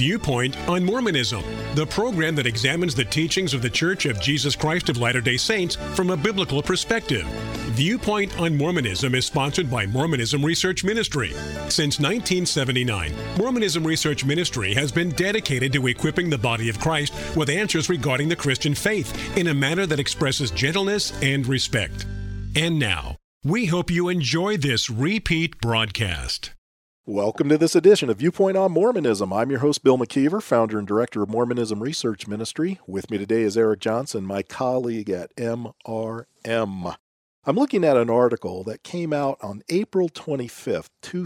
Viewpoint on Mormonism, the program that examines the teachings of the Church of Jesus Christ of Latter-day Saints from a biblical perspective. Viewpoint on Mormonism is sponsored by Mormonism Research Ministry. Since 1979, Mormonism Research Ministry has been dedicated to equipping the body of Christ with answers regarding the Christian faith in a manner that expresses gentleness and respect. And now, we hope you enjoy this repeat broadcast. Welcome to this edition of Viewpoint on Mormonism. I'm your host, Bill McKeever, founder and director of Mormonism Research Ministry. With me today is Eric Johnson, my colleague at MRM. I'm looking at an article that came out on April 25th,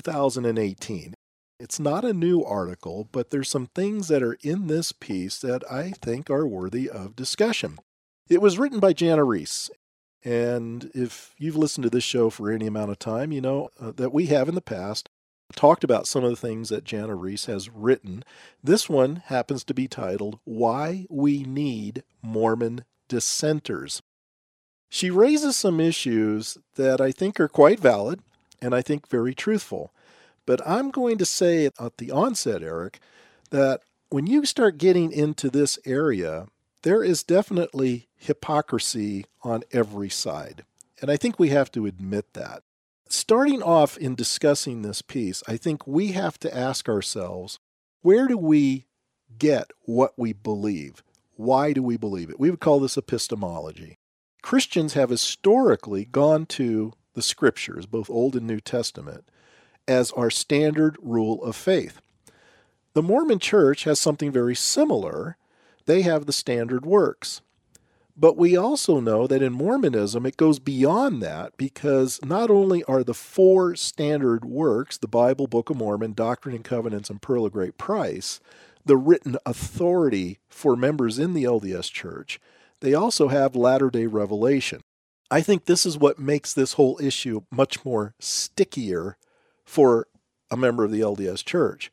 2018. It's not a new article, but there's some things that are in this piece that I think are worthy of discussion. It was written by Jana Reese. And if you've listened to this show for any amount of time, you know that we have in the past talked about some of the things that Jana Reese has written. This one happens to be titled, Why We Need Mormon Dissenters. She raises some issues that I think are quite valid and I think very truthful. But I'm going to say at the onset, Eric, that when you start getting into this area, there is definitely hypocrisy on every side. And I think we have to admit that. Starting off in discussing this piece, I think we have to ask ourselves, where do we get what we believe? Why do we believe it? We would call this epistemology. Christians have historically gone to the Scriptures, both Old and New Testament, as our standard rule of faith. The Mormon Church has something very similar. They have the standard works. But we also know that in Mormonism, it goes beyond that because not only are the four standard works, the Bible, Book of Mormon, Doctrine and Covenants, and Pearl of Great Price, the written authority for members in the LDS Church, they also have latter-day revelation. I think this is what makes this whole issue much more stickier for a member of the LDS Church.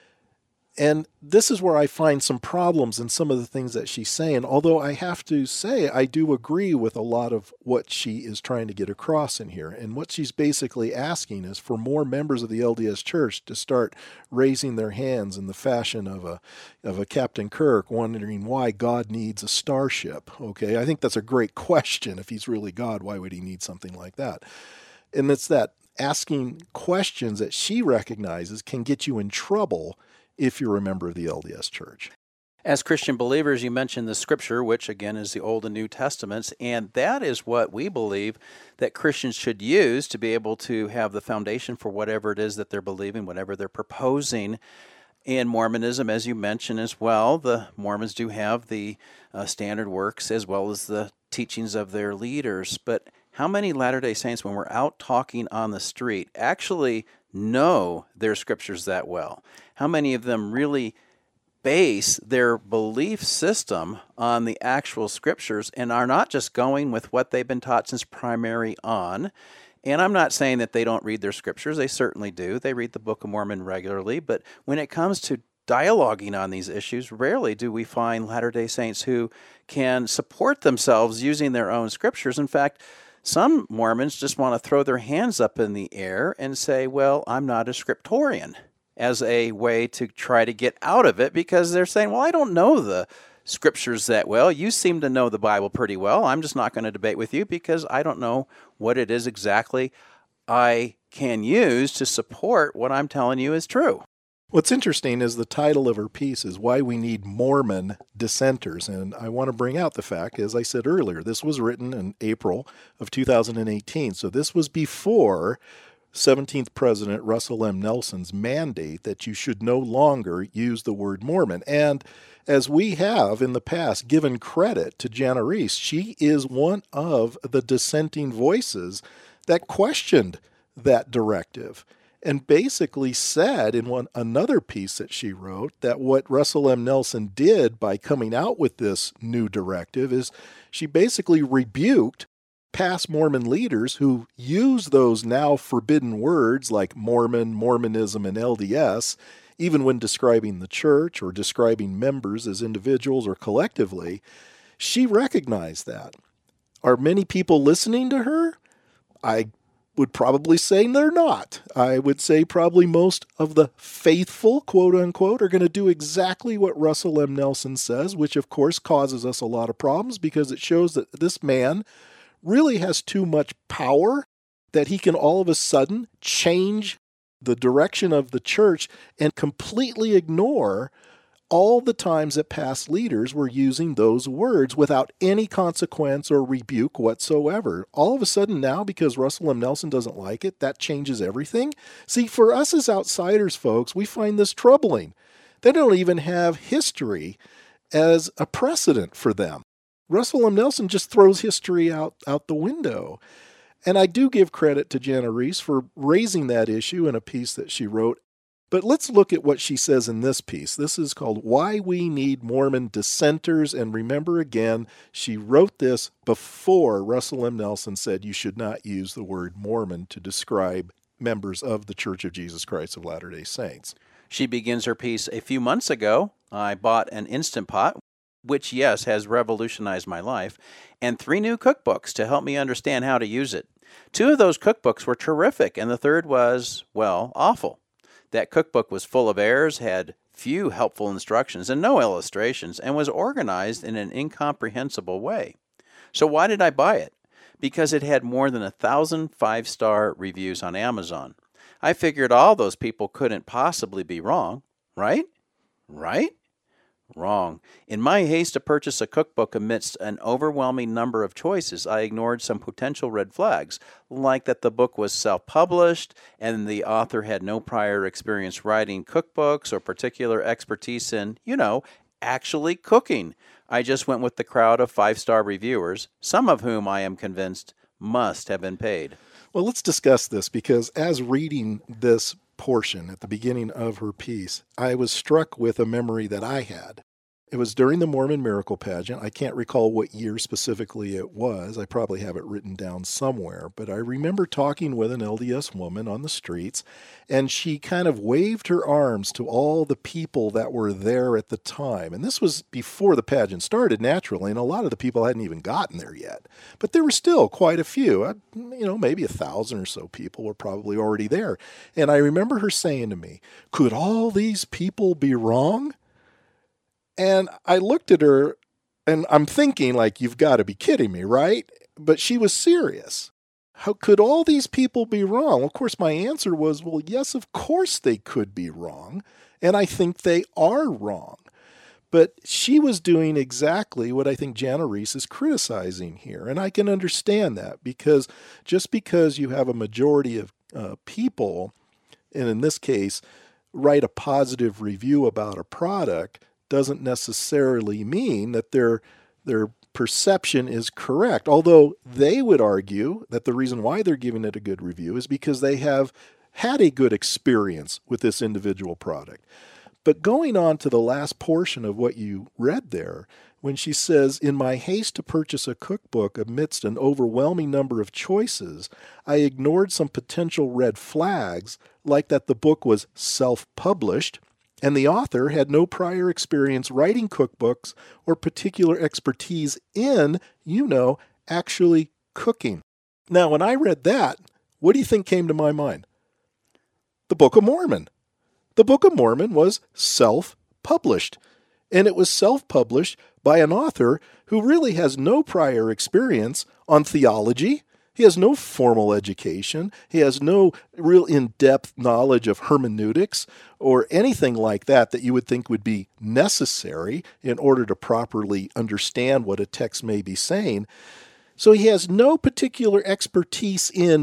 And this is where I find some problems in some of the things that she's saying, although I have to say I do agree with a lot of what she is trying to get across in here. And what she's basically asking is for more members of the LDS Church to start raising their hands in the fashion of a Captain Kirk, wondering why God needs a starship. Okay, I think that's a great question. If he's really God, why would he need something like that? And it's that asking questions that she recognizes can get you in trouble if you're a member of the LDS Church. As Christian believers, you mentioned the Scripture, which again is the Old and New Testaments, and that is what we believe that Christians should use to be able to have the foundation for whatever it is that they're believing, whatever they're proposing. In Mormonism, as you mentioned as well, the Mormons do have the standard works as well as the teachings of their leaders. But how many Latter-day Saints, when we're out talking on the street, actually know their Scriptures that well? How many of them really base their belief system on the actual Scriptures and are not just going with what they've been taught since primary on? And I'm not saying that they don't read their Scriptures. They certainly do. They read the Book of Mormon regularly. But when it comes to dialoguing on these issues, rarely do we find Latter-day Saints who can support themselves using their own Scriptures. In fact, some Mormons just want to throw their hands up in the air and say, well, I'm not a scriptorian, as a way to try to get out of it because they're saying, well, I don't know the Scriptures that well. You seem to know the Bible pretty well. I'm just not going to debate with you because I don't know what it is exactly I can use to support what I'm telling you is true. What's interesting is the title of her piece is Why We Need Mormon Dissenters. And I want to bring out the fact, as I said earlier, this was written in April of 2018. So this was before 17th President Russell M. Nelson's mandate that you should no longer use the word Mormon. And as we have in the past given credit to Jana Reese, she is one of the dissenting voices that questioned that directive and basically said in another piece that she wrote that what Russell M. Nelson did by coming out with this new directive is she basically rebuked past Mormon leaders who use those now forbidden words like Mormon, Mormonism, and LDS, even when describing the church or describing members as individuals or collectively. She recognized that. Are many people listening to her? I would probably say they're not. I would say probably most of the faithful, quote unquote, are going to do exactly what Russell M. Nelson says, which of course causes us a lot of problems because it shows that this man really has too much power, that he can all of a sudden change the direction of the church and completely ignore all the times that past leaders were using those words without any consequence or rebuke whatsoever. All of a sudden now, because Russell M. Nelson doesn't like it, that changes everything. See, for us as outsiders, folks, we find this troubling. They don't even have history as a precedent for them. Russell M. Nelson just throws history out the window. And I do give credit to Jana Riess for raising that issue in a piece that she wrote. But let's look at what she says in this piece. This is called Why We Need Mormon Dissenters. And remember again, she wrote this before Russell M. Nelson said you should not use the word Mormon to describe members of the Church of Jesus Christ of Latter-day Saints. She begins her piece, a few months ago, I bought an Instant Pot, which, yes, has revolutionized my life, and 3 new cookbooks to help me understand how to use it. 2 of those cookbooks were terrific, and the third was, well, awful. That cookbook was full of errors, had few helpful instructions and no illustrations, and was organized in an incomprehensible way. So why did I buy it? Because it had more than 1,000 5-star reviews on Amazon. I figured all those people couldn't possibly be wrong, right? Right? Wrong. In my haste to purchase a cookbook amidst an overwhelming number of choices, I ignored some potential red flags, like that the book was self-published and the author had no prior experience writing cookbooks or particular expertise in, actually cooking. I just went with the crowd of 5-star reviewers, some of whom I am convinced must have been paid. Well, let's discuss this because as reading this portion at the beginning of her piece, I was struck with a memory that I had. It was during the Mormon Miracle Pageant. I can't recall what year specifically it was. I probably have it written down somewhere. But I remember talking with an LDS woman on the streets, and she kind of waved her arms to all the people that were there at the time. And this was before the pageant started, naturally, and a lot of the people hadn't even gotten there yet. But there were still quite a few. Maybe 1,000 or so people were probably already there. And I remember her saying to me, "Could all these people be wrong?" And I looked at her, and I'm thinking, like, you've got to be kidding me, right? But she was serious. How could all these people be wrong? Of course, my answer was, well, yes, of course they could be wrong, and I think they are wrong. But she was doing exactly what I think Jana Riess is criticizing here, and I can understand that, because just because you have a majority of people, and in this case, write a positive review about a product, doesn't necessarily mean that their perception is correct. Although they would argue that the reason why they're giving it a good review is because they have had a good experience with this individual product. But going on to the last portion of what you read there, when she says, "In my haste to purchase a cookbook amidst an overwhelming number of choices, I ignored some potential red flags, like that the book was self-published, and the author had no prior experience writing cookbooks or particular expertise in, actually cooking." Now, when I read that, what do you think came to my mind? The Book of Mormon. The Book of Mormon was self-published, and it was self-published by an author who really has no prior experience on theology. He has no formal education. He has no real in-depth knowledge of hermeneutics or anything like that you would think would be necessary in order to properly understand what a text may be saying. So he has no particular expertise in,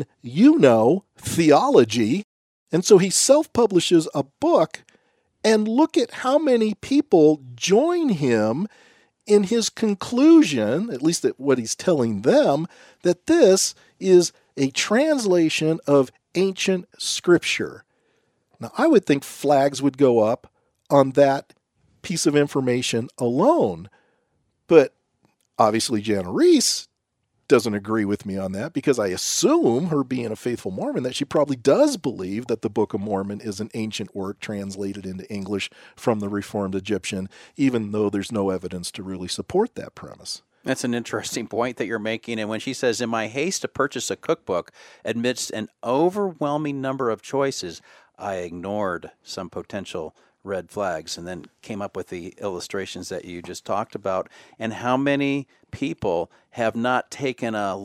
theology. And so he self-publishes a book, and look at how many people join him in his conclusion, at least at what he's telling them, that this is a translation of ancient scripture. Now, I would think flags would go up on that piece of information alone, but obviously Jana Riess doesn't agree with me on that, because I assume, her being a faithful Mormon, that she probably does believe that the Book of Mormon is an ancient work translated into English from the Reformed Egyptian, even though there's no evidence to really support that premise. That's an interesting point that you're making. And when she says, in my haste to purchase a cookbook, amidst an overwhelming number of choices, I ignored some potential red flags, and then came up with the illustrations that you just talked about. And how many people have not taken a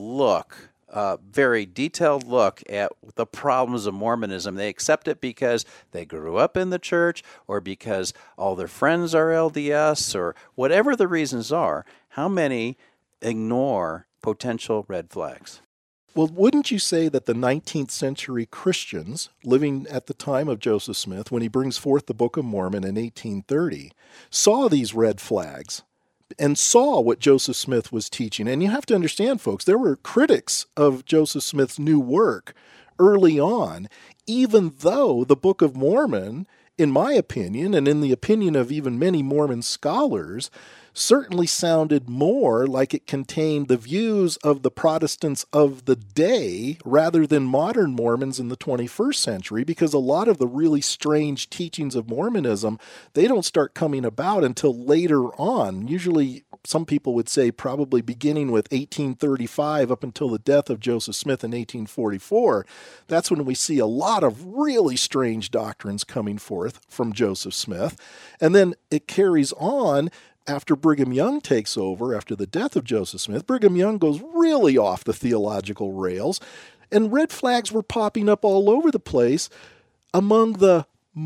very detailed look at the problems of Mormonism. They accept it because they grew up in the church, or because all their friends are LDS, or whatever the reasons are. How many ignore potential red flags? Well, wouldn't you say that the 19th century Christians living at the time of Joseph Smith, when he brings forth the Book of Mormon in 1830, saw these red flags and saw what Joseph Smith was teaching? And you have to understand, folks, there were critics of Joseph Smith's new work early on, even though the Book of Mormon, in my opinion, and in the opinion of even many Mormon scholars, certainly sounded more like it contained the views of the Protestants of the day rather than modern Mormons in the 21st century, because a lot of the really strange teachings of Mormonism, they don't start coming about until later on. Usually, some people would say probably beginning with 1835 up until the death of Joseph Smith in 1844. That's when we see a lot of really strange doctrines coming forth from Joseph Smith. And then it carries on after Brigham Young takes over, after the death of Joseph Smith. Brigham Young goes really off the theological rails, and red flags were popping up all over the place among the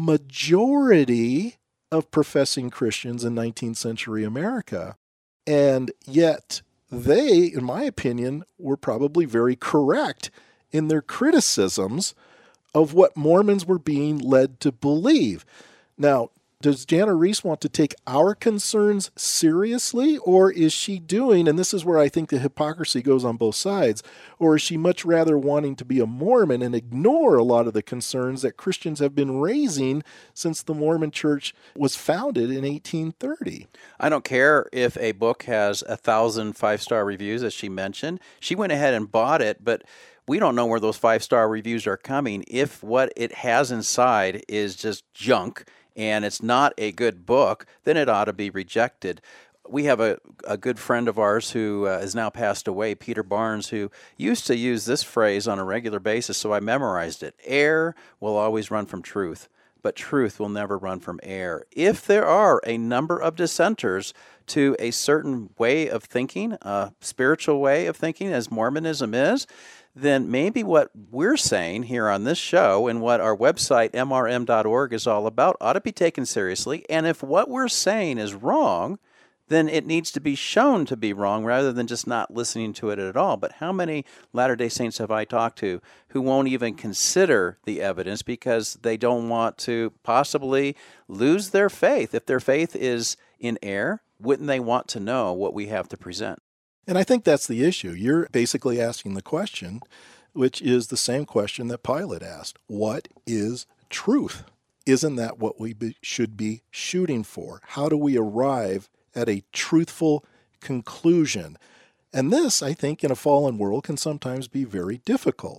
majority of professing Christians in 19th century America. And yet they, in my opinion, were probably very correct in their criticisms of what Mormons were being led to believe. Now, does Jana Reese want to take our concerns seriously, or is she doing, and this is where I think the hypocrisy goes on both sides, or is she much rather wanting to be a Mormon and ignore a lot of the concerns that Christians have been raising since the Mormon Church was founded in 1830? I don't care if a book has 1,000 5-star reviews, as she mentioned. She went ahead and bought it, but we don't know where those 5-star reviews are coming. If what it has inside is just junk, and it's not a good book, then it ought to be rejected. We have a good friend of ours who has now passed away, Peter Barnes, who used to use this phrase on a regular basis, so I memorized it. Error will always run from truth, but truth will never run from error. If there are a number of dissenters to a certain way of thinking, a spiritual way of thinking, as Mormonism is, then maybe what we're saying here on this show and what our website, mrm.org, is all about ought to be taken seriously. And if what we're saying is wrong, then it needs to be shown to be wrong rather than just not listening to it at all. But how many Latter-day Saints have I talked to who won't even consider the evidence because they don't want to possibly lose their faith? If their faith is in error, wouldn't they want to know what we have to present? And I think that's the issue. You're basically asking the question, which is the same question that Pilate asked. What is truth? Isn't that what we should be shooting for? How do we arrive at a truthful conclusion? And this, I think, in a fallen world can sometimes be very difficult.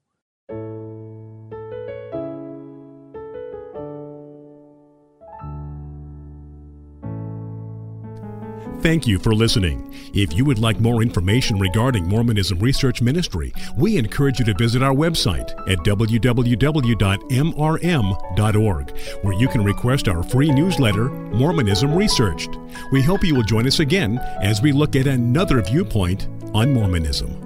Thank you for listening. If you would like more information regarding Mormonism Research Ministry, we encourage you to visit our website at www.mrm.org, where you can request our free newsletter, Mormonism Researched. We hope you will join us again as we look at another viewpoint on Mormonism.